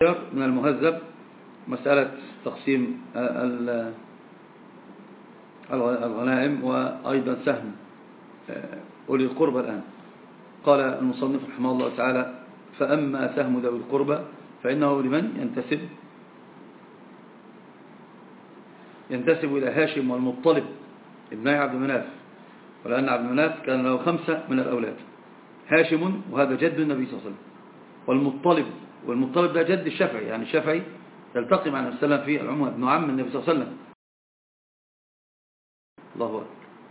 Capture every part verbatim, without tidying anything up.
من المهذب مسألة تقسيم الغنائم وأيضا سهم أولي القربى الآن. قال المصنف رحمه الله تعالى: فأما سهم ذوي القربى فإنه لمن ينتسب ينتسب إلى هاشم والمطلب ابني عبد مناف، ولأن عبد مناف كان له خمسة من الأولاد: هاشم وهذا جد النبي صلى الله عليه وسلم، والمطلب والمطلب ده جد الشافعي، يعني الشافعي يلتقي مع النبي صلى الله عليه وسلم في العموم، ابن عم النبي صلى الله عليه وسلم. الله أكبر.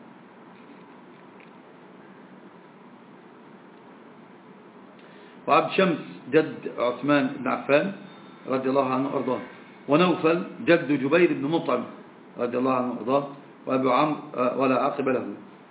وعبد شمس جد عثمان بن عفان رضي الله عنه وارضاه، ونوفل جد جبير بن مطعم رضي الله عنه وارضاه، وابو عمرو ولا عقب له.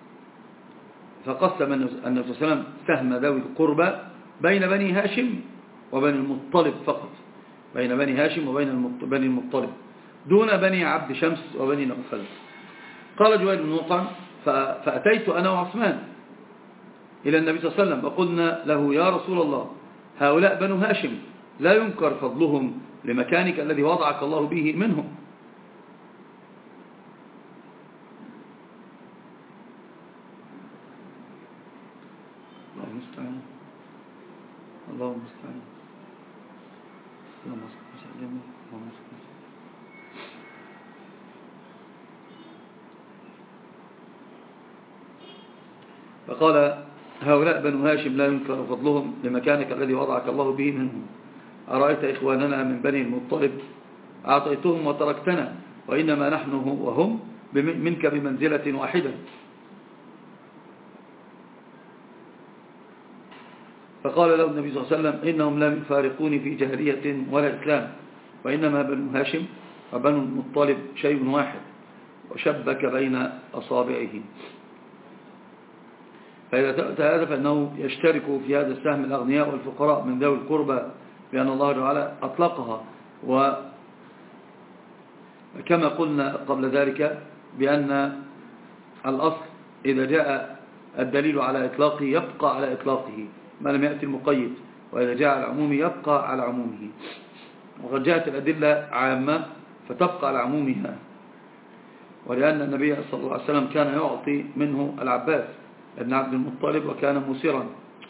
فقسم النبي صلى الله عليه وسلم سهم ذوي القربى بين بني هاشم وبني المطلب فقط، بين بني هاشم وبين بني المطلب دون بني عبد شمس وبني نوفل. قال جبير بن مطعم: فأتيت أنا وعثمان إلى النبي صلى الله عليه وسلم وقلنا له: يا رسول الله، هؤلاء بنو هاشم لا ينكر فضلهم لمكانك الذي وضعك الله به منهم. الله المستعان الله المستعان اللهم صل وسلم. فقال: هؤلاء بنو هاشم لا ينكر فضلهم لمكانك الذي وضعك الله به منهم. أرأيت إخواننا من بني المطلب أعطيتهم وتركتنا، وإنما نحن وهم منك بمنزلة واحدة. فقال له النبي صلى الله عليه وسلم: إنهم لم يفارقوني في جاهلية ولا إسلام، وإنما بنو هاشم وبنو المطلب شيء واحد. وشبك بين أصابعه. فإذا تأتى هذا فإنه يشترك في هذا السهم الأغنياء والفقراء من ذوي القربى، لأن الله تعالى أطلقها. وكما قلنا قبل ذلك بأن الأصل إذا جاء الدليل على إطلاقه يبقى على إطلاقه ما لم يأتي المقيد، وإذا جاء على عمومه يبقى على عمومه. وقد جاءت الأدلة عامة فتبقى على عمومها. ولأن النبي صلى الله عليه وسلم كان يعطي منه العباس ابن عبد المطلب وكان مسيرا.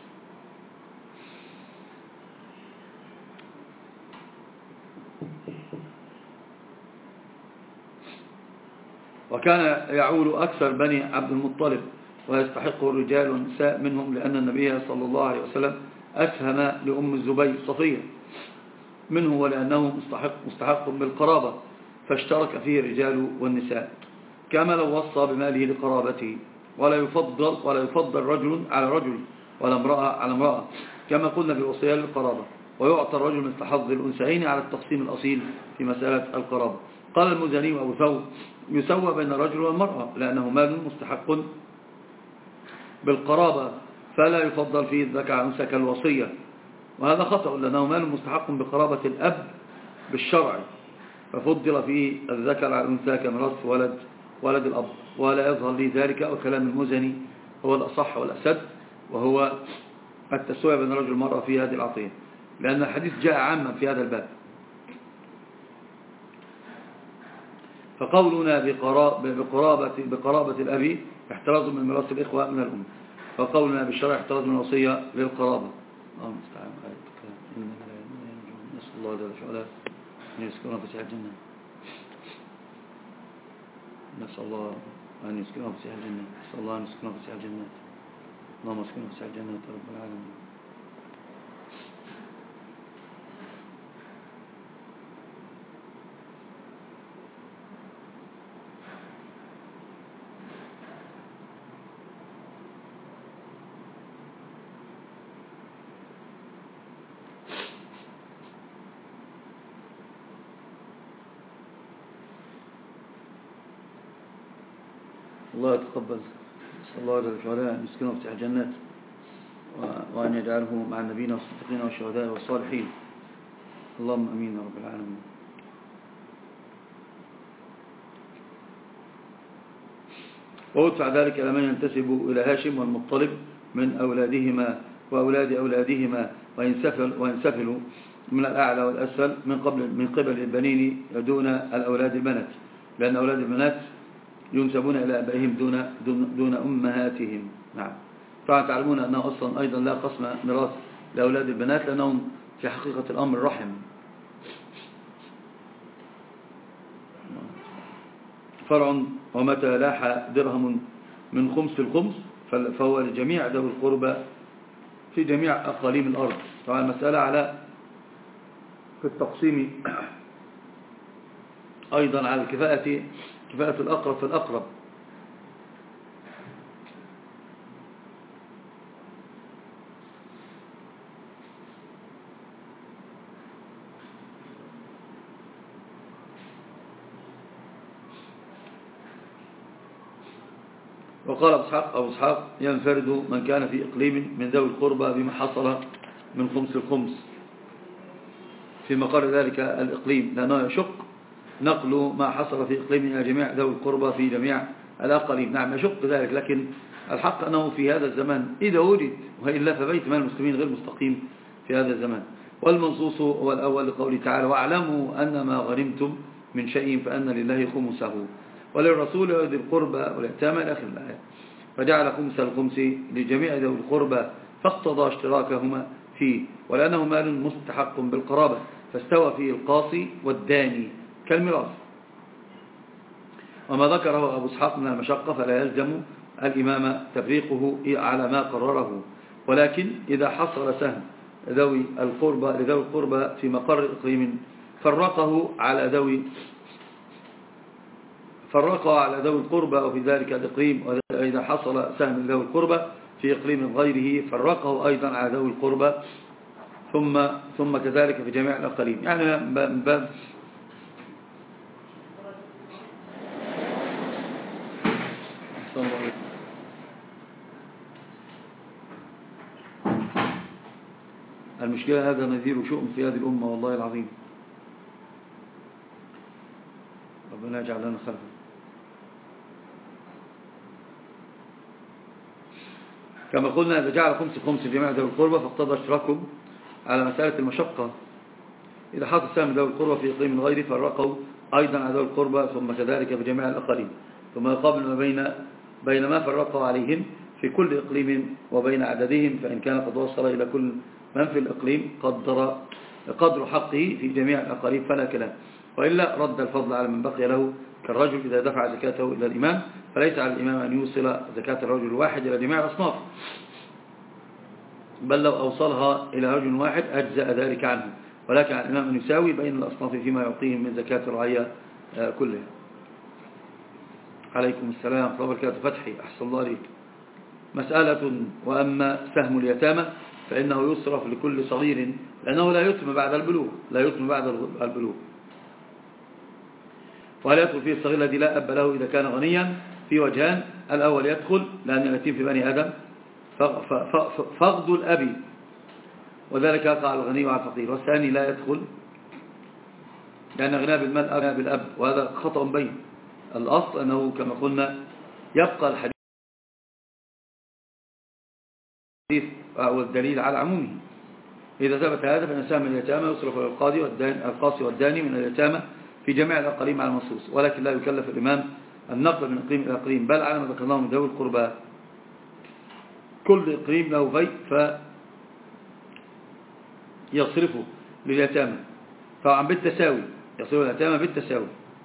وكان يعول أكثر بني عبد المطلب ويستحقه الرجال والنساء منهم، لأن النبي صلى الله عليه وسلم أسهم لأم الزبير صفية منه، ولأنه مستحق, مستحق بالقرابة فاشترك فيه الرجال والنساء، كما لو وصى بماله لقرابته. ولا يفضل, ولا يفضل رجل على رجل ولا امرأة على امرأة، كما قلنا في الوصية للقرابة. ويعطى الرجل مثل حظ الأنثيين على التقسيم الأصيل في مسألة القرابة. قال المزني وأبو ثور: يسوى بين الرجل والمرأة، لأنه مال مستحق بالقرابة، فلا يفضل فيه الذكر عن أنثى كالوصية. وهذا خطأ، لأنه مال مستحق بقرابة الأب بالشرع، ففضل فيه الذكر عن أنثى كميراث ولد ولد الأب. ولا يظهر لي ذلك، وكلام المزني هو الأصح والأسد، وهو التسوية بين الرجل والمرأة في هذه العطية، لأن الحديث جاء عاما في هذا الباب. فقولنا بقرابة, بقرابة الأب احتراز من ميراث الإخوة من الأم، وقولنا بالشرع احتراز من الوصية للقرابة. اللهم استعان. نسأل الله جل وعلا أن يسكننا في سعة الجنة. نسأل الله أن يسكننا في سعة الجنة. نسأل الله أن يسكننا في سعة الجنة. اللهم اسكننا في سعة الجنة يا رب العالمين. الله يتقبل. نسأل الله جل وعلا أن يسكنه في الجنات، وأن يجعله مع النبيين والصديقين والشهداء والصالحين. اللهم أمين يا رب العالمين. وادفع ذلك لمن ينتسب إلى هاشم والمطلب من أولادهما وأولاد أولادهما، وينسفل وينسفل من الأعلى والأسفل من قبل من قبل البنين دون الأولاد البنات، لأن أولاد البنات ينسبون إلى أبائهم دون دون, دون أمهاتهم. نعم. طبعا تعلمون أنه أصلا أيضا لا قسم ميراث لأولاد البنات، لأنهم في حقيقة الأمر رحم. فرع ومتى لاح درهم من خمس الخمس فهو لجميع ذوي القربى في جميع أقاليم الأرض. طبعا المسألة على في التقسيم أيضا على الكفاءة، كفاءة الأقرب في الأقرب. وقال أبو إسحاق أبو إسحاق ينفرد من كان في إقليم من ذوي القربى بما حصل من خمس الخمس في مقر ذلك الإقليم، لأنه يشق نقل ما حصل في إقليم إلى جميع ذوي القربى في جميع الأقاليم. نعم يشق ذلك، لكن الحق أنه في هذا الزمان إذا وجد، وإلا فبيت مال المسلمين غير مستقيم في هذا الزمان. والمنصوص هو الأول لقوله تعالى واعلموا أن ما غنمتم من شيء فأن لله خمسه وللرسول وذي القربى واليتامى إلى آخر الآية، فجعل خمس الخمس لجميع ذوي القربى فاقتضى اشتراكهما فيه، ولأنه مال مستحق بالقرابة فاستوى فيه القاصي والداني كالميراث. وما ذكره أبو إسحاق من المشقة فلا يلزم الإمام تفريقه على ما قرره، ولكن إذا حصل سهم ذوي القربى لذوي القربى في مقر إقليم فرقه على ذوي فرقه على ذوي القربى وفي ذلك الإقليم، وإذا حصل سهم ذوي القربى في إقليم غيره فرقه أيضا على ذوي القربى ثم ثم كذلك في جميع الأقاليم. يعني من باب المشكلة هذا نذير شؤم في هذه الأمة والله العظيم، ربنا يجعل لنا خلفا. كما قلنا إذا جعل خمس خمس جميع ذوي القربى فاقتضى اشتراكهم على مسألة المشقة. إذا حصل سهم ذوي القربى في إقليم غيره فرقوا أيضا على ذوي القربى ثم كذلك بجميع الأقاليم، ثم يقابل ما بين بين ما فرقوا عليهم في كل إقليم وبين عددهم، فإن كان قد وصل إلى كل من في الإقليم قدر قدر حقه في جميع الأقاليم فلا كلام، وإلا رد الفضل على من بقي له كالرجل إذا دفع زكاته إلى الإمام، فليس على الإمام أن يوصل زكاة الرجل الواحد إلى جميع الأصناف، بل لو أوصلها إلى رجل واحد أجزأ ذلك عنه، ولكن على الإمام أن يساوي بين الأصناف فيما يعطيهم من زكاة الرعية كلها. عليكم السلام ورحمة الله وبركاته. فتحي أحسن الله عليك. مسألة وأما سهم اليتامى فإنه يصرف لكل صغير لأنه لا يتم بعد البلوغ لا يتم بعد البلوغ وهل يدخل فيه الصغير الذي لا أب له إذا كان غنيا؟ في وجهان، الأول يدخل لأن اليتيم في بني آدم فقد الأب وذلك يقع على الغني وعلى الفقير، والثاني لا يدخل لأن غنى بالمال أغنى بالأب، وهذا خطأ بين الأصل أنه كما قلنا يبقى الحديث والدليل على عمومه. إذا ثبت هذا فإن سهم اليتامى يصرف إلى القاضي والقاصي والداني من اليتامى في جميع الأقاليم على المنصوص، ولكن لا يكلف الإمام النقل من إقليم إلى إقليم، بل على ما ذكرناه من ذوي القربى كل إقليم له بيت فيصرفه لليتامى طبعا بالتساوي، يصرف اليتامى بالتساوي.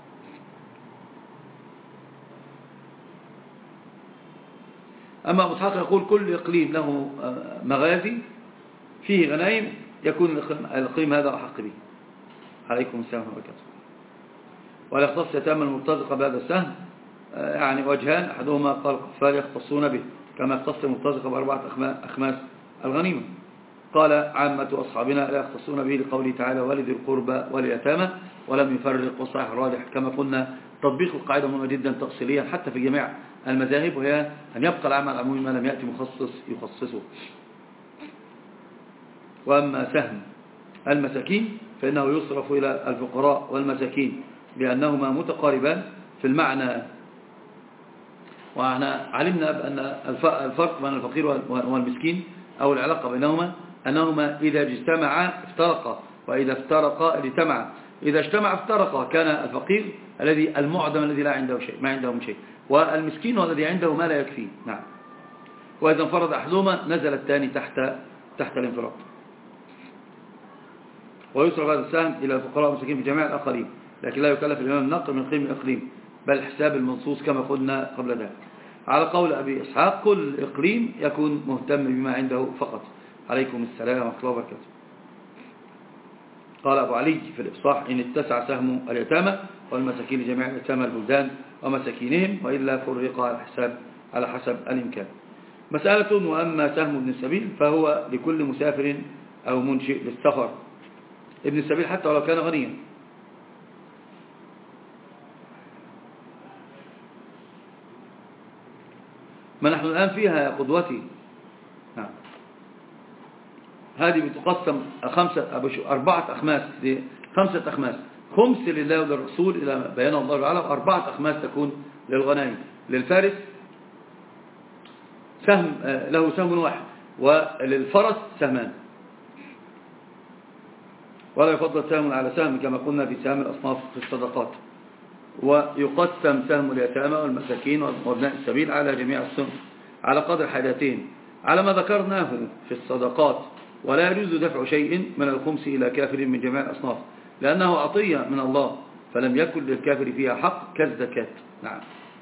أما أبو إسحاق يقول كل إقليم له مغازي فيه غنائم يكون الإقليم هذا أحق به. عليكم السلام ورحمة الله وبركاته. ولا يختص يتامى المرتزقة بهذا السهم يعني وجهان، أحدهما قال الكفار يختصون به كما يختص المرتزقة بأربعة أخماس الغنيمة، قال عامة أصحابنا لا يختصون به لقوله تعالى ولذي القربى واليتامى ولم يفرق، والصحيح الراجح كما قلنا تطبيق القاعدة مهمة جدا تأصيليا حتى في جميع المذاهب، وهي أن يبقى العام العمومي ما لم يأتي مخصص يخصصه. وأما سهم المساكين فإنه يصرف إلى الفقراء والمساكين لأنهما متقاربان في المعنى، وعنا علمنا بأن الفرق بين الفقير والمسكين أو العلاقة بينهما أنهما إذا اجتمعا افترقا، وإذا افترقا اجتمعا. إذا اجتمع افترقا، كان الفقير الذي المعدم الذي لا عنده شيء، ما عنده من شيء، والمسكين هو الذي عنده ما لا يكفيه. نعم. وإذا انفرد أحدهما نزل الثاني تحت تحت الانفراد. ويصرف هذا السهم إلى الفقراء والمساكين في جميع الآخرين، لكن لا يكلف الإمام النقل من قيم الإقليم، بل حساب المنصوص كما قلنا قبل ذلك. على قول أبي إسحاق كل إقليم يكون مهتم بما عنده فقط. عليكم السلام ورحمة الله وبركاته. قال أبو علي في الإفصاح: إن اتسع سهم اليتامى والمساكين لجميع اليتامى البلدان ومساكينهم، وإلا فرق على حساب على حسب الإمكان. مسألة: وأما سهم ابن السبيل فهو لكل مسافر أو منشئ للسفر. ابن السبيل حتى ولو كان غنيا. ما نحن الآن فيها يا قدوتي. نعم. هذه بتقسم خمسة أربعة أخماس، خمسة أخماس، خمس لله وللرسول إلى بيان الله تعالى، وأربعة أخماس تكون للغنائم. للفارس سهم له سهم واحد، وللفرس سهمان، ولا يفضل سهم على سهم كما قلنا في سهم الأصناف في الصدقات. ويقسم سهم اليتامى والمساكين وابناء السبيل على جميع السهم على قدر حاجتين على ما ذكرناه في الصدقات، ولا يجوز دفع شيء من الخمس إلى كافر من جميع الأصناف، لأنه عطية من الله، فلم يكن للكافر فيها حق كالزكاة. نعم.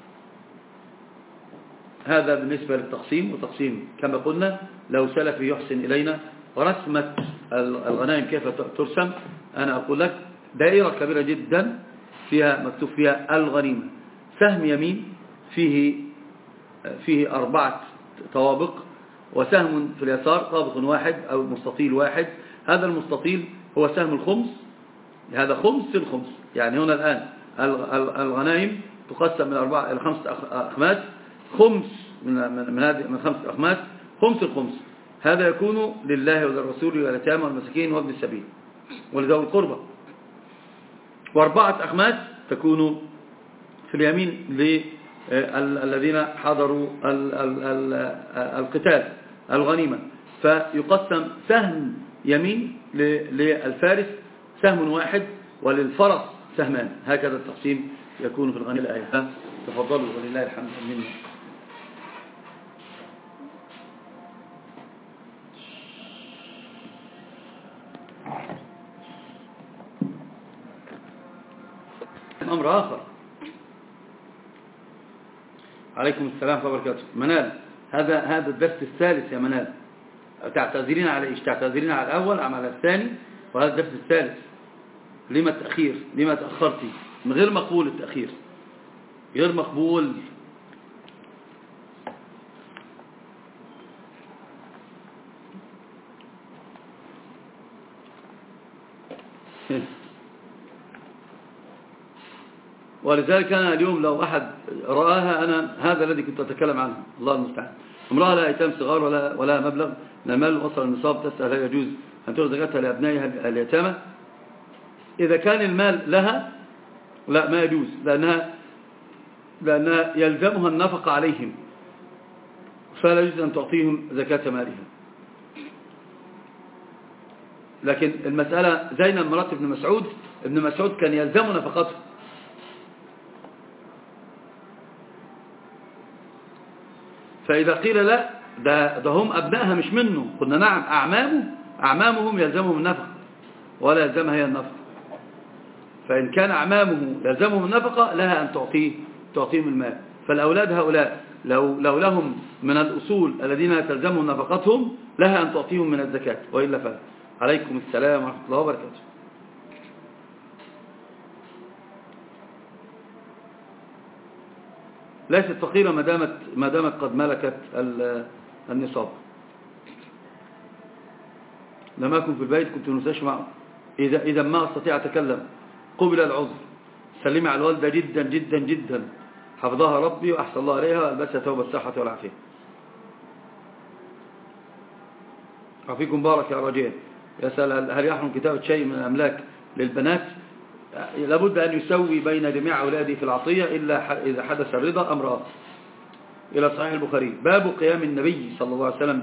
هذا بالنسبة للتقسيم. وتقسيم كما قلنا لو سلف يحسن إلينا ورسمة الغنائم كيف ترسم، أنا أقول لك دائرة كبيرة جدا فيها مكتوب فيها الغنيمة، سهم يمين فيه فيه أربعة طوابق، وسهم في اليسار طابق واحد أو مستطيل واحد. هذا المستطيل هو سهم الخمس، هذا خمس الخمس. يعني هنا الآن الغنائم تقسم من أربعة إلى خمسة أخماس، خمس من من هذه من خمسة أخماس، خمس الخمس. هذا يكون لله وللرسول واليتامى والمساكين وابن السبيل ولذوي القربى. وأربعة أخماس تكون في اليمين للذين حضروا القتال الغنيمة، فيقسم سهم يمين للفارس سهم واحد، وللفرس سهمان. هكذا التقسيم يكون في الغنيمة الآية. تفضلوا ولله الحمد منه. أمر آخر. عليكم السلام ورحمة الله وبركاته. منال، هذا هذا الدرس الثالث يا منال. تعتذرين على ايش؟ تعتذرين على الأول أم على الثاني؟ وهذا الدرس الثالث. لما التأخير؟ لما تأخرتي؟ من غير مقبول التأخير، غير مقبول. ولذلك أنا اليوم لو أحد رآها، أنا هذا الذي كنت أتكلم عنه، الله المستعان. امرأة لا أيتام صغار ولا ولا مبلغ من المال وصل النصاب، تسأل هل يجوز أن تؤخذ زكاتها لأبنائها اليتامى؟ إذا كان المال لها لا، ما يجوز، لأنها لأنها يلزمها النفقة عليهم، فلا يجوز أن تعطيهم زكاة مالها. لكن المسألة زينب مرات ابن مسعود، ابن مسعود كان يلزم نفقته، فإذا قيل لا ده, ده هم أبنائها مش منه، قلنا نعم، أعمامه أعمامهم يلزمهم النفقة ولا يلزمها هي النفقة. فإن كان أعمامه يلزمهم النفقة لها أن تعطيه تعطيهم المال. فالأولاد هؤلاء لو, لو لهم من الأصول الذين تلزمهم نفقتهم لها أن تعطيهم من الزكاة، وإلا فلا. عليكم السلام ورحمة الله وبركاته. ليست فقيرة ما دامت ما دامت قد ملكت النصاب. لما أكن في البيت كنت نساش معه، إذا إذا ما أستطيع أتكلم قبل العذر، سلمي على الوالدة جدا جدا جدا، حفظها ربي وأحسن الله عليها وألبسها ثوب الصحة والعافية. عفيكم بارك يا رجال. يسأل هل يحرم كتابة شيء من الأملاك للبنات؟ لابد أن يسوي بين جميع أولاده في العطية إلا إذا حدث الرضا أمر آخر. إلى صحيح البخاري باب قيام النبي صلى الله عليه وسلم